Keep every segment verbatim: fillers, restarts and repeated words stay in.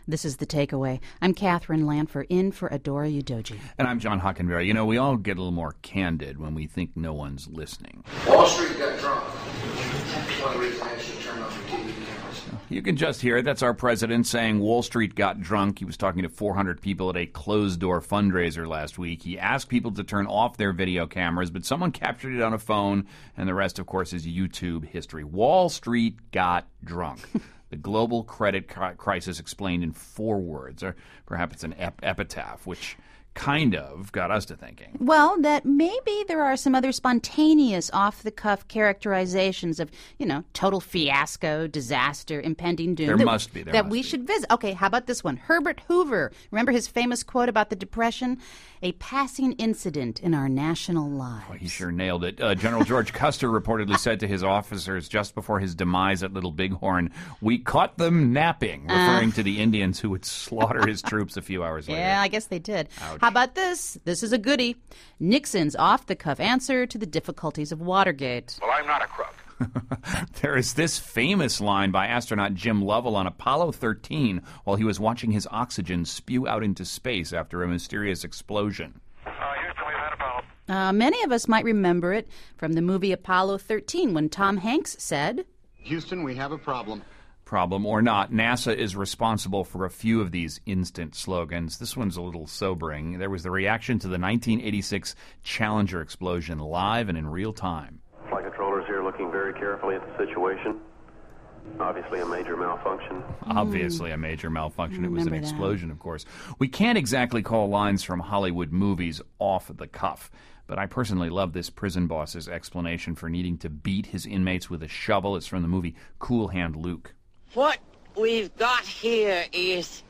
This is The Takeaway. I'm Catherine Lanfer, in for Adora Udoji. And I'm John Hockenberry. You know, we all get a little more candid when we think no one's listening. Wall Street got drunk. That's one reason I should turn off your T V cameras. You can just hear it. That's our president saying Wall Street got drunk. He was talking to four hundred people at a closed-door fundraiser last week. He asked people to turn off their video cameras, but someone captured it on a phone, and the rest, of course, is YouTube history. Wall Street got drunk. The global credit crisis explained in four words, or perhaps it's an ep- epitaph, which kind of got us to thinking. Well, that maybe there are some other spontaneous, off-the-cuff characterizations of, you know, total fiasco, disaster, impending doom. There that, must be. There that must we be. should visit. Okay, how about this one? Herbert Hoover. Remember his famous quote about the Depression? A passing incident in our national lives. Well, he sure nailed it. Uh, General George Custer reportedly said to his officers just before his demise at Little Bighorn, "We caught them napping," referring uh, to the Indians who would slaughter his troops a few hours later. Yeah, I guess they did. Ouch. How about this? This is a goodie. Nixon's off-the-cuff answer to the difficulties of Watergate. Well, I'm not a crook. There is this famous line by astronaut Jim Lovell on Apollo thirteen while he was watching his oxygen spew out into space after a mysterious explosion. Uh, here's Billy Van Apollo. Uh, many of us might remember it from the movie Apollo thirteen when Tom Hanks said, "Houston, we have a problem." Problem or not, NASA is responsible for a few of these instant slogans. This one's a little sobering. There was the reaction to the nineteen eighty-six Challenger explosion live and in real time. Flight controllers here looking very carefully at the situation. Obviously a major malfunction. Obviously a major malfunction. I It was an remember that. explosion, of course. We can't exactly call lines from Hollywood movies off the cuff, but I personally love this prison boss's explanation for needing to beat his inmates with a shovel. It's from the movie Cool Hand Luke. What we've got here is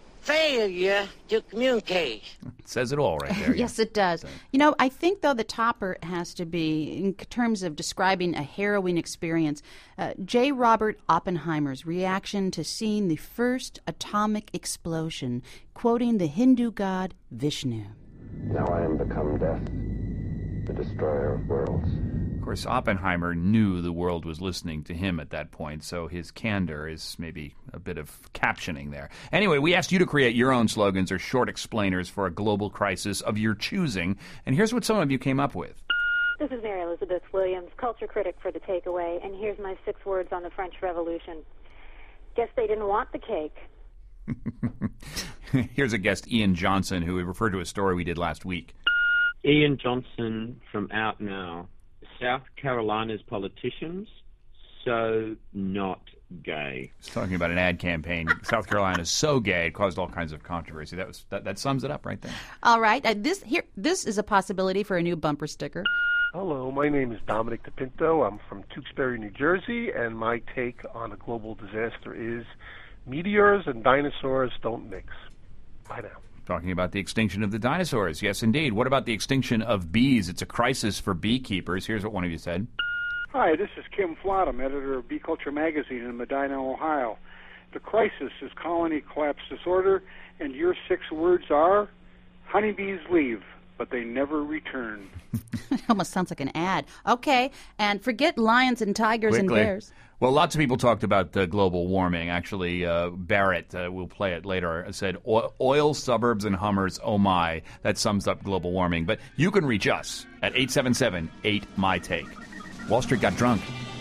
failure to communicate. It says it all right there. yes, it does. You know, I think, though, the topper has to be, in terms of describing a harrowing experience, uh, J. Robert Oppenheimer's reaction to seeing the first atomic explosion, quoting the Hindu god Vishnu. Now I am become death, the destroyer of worlds. Of course, Oppenheimer knew the world was listening to him at that point, so his candor is maybe a bit of captioning there. Anyway, we asked you to create your own slogans or short explainers for a global crisis of your choosing, and here's what some of you came up with. This is Mary Elizabeth Williams, culture critic for The Takeaway, and here's my six words on the French Revolution. Guess they didn't want the cake. Here's a guest, Ian Johnson, who we referred to a story we did last week. Ian Johnson from Out Now. South Carolina's politicians, so not gay. He's talking about an ad campaign. South Carolina is so gay, it caused all kinds of controversy. That was that, that sums it up right there. All right. Uh, this here, this is a possibility for a new bumper sticker. Hello, my name is Dominic DePinto. I'm from Tewksbury, New Jersey, and my take on a global disaster is meteors and dinosaurs don't mix. Bye now. Talking about the extinction of the dinosaurs. Yes, indeed. What about the extinction of bees? It's a crisis for beekeepers. Here's what one of you said. Hi, this is Kim Flottam, editor of Bee Culture Magazine in Medina, Ohio. The crisis is colony collapse disorder, and your six words are, honeybees leave, but they never return. It almost sounds like an ad. Okay, and forget lions and tigers Quickly. and bears. Well, lots of people talked about uh, global warming. Actually, uh, Barrett, uh, we'll play it later, said, oil, oil, suburbs, and Hummers, oh my. That sums up global warming. But you can reach us at eight seven seven eight, M Y, T A K E. Wall Street got drunk.